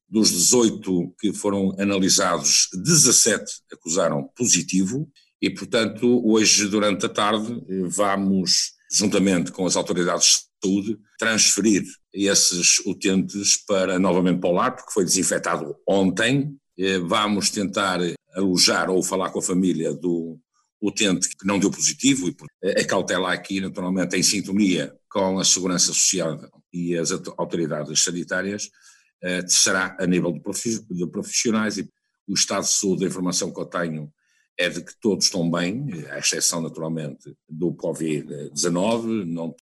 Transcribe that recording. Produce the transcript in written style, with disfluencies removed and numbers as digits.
Dos 18 que foram analisados, 17 acusaram positivo e, portanto, hoje, durante a tarde, vamos, juntamente com as autoridades de saúde, transferir esses utentes novamente para o lar, porque foi desinfetado ontem. Vamos tentar alojar ou falar com a família do utente que não deu positivo e a cautela aqui, naturalmente, em sintonia com a Segurança Social e as autoridades sanitárias, será a nível de profissionais, e o estado de saúde, a informação que eu tenho é de que todos estão bem, à exceção naturalmente do Covid-19, não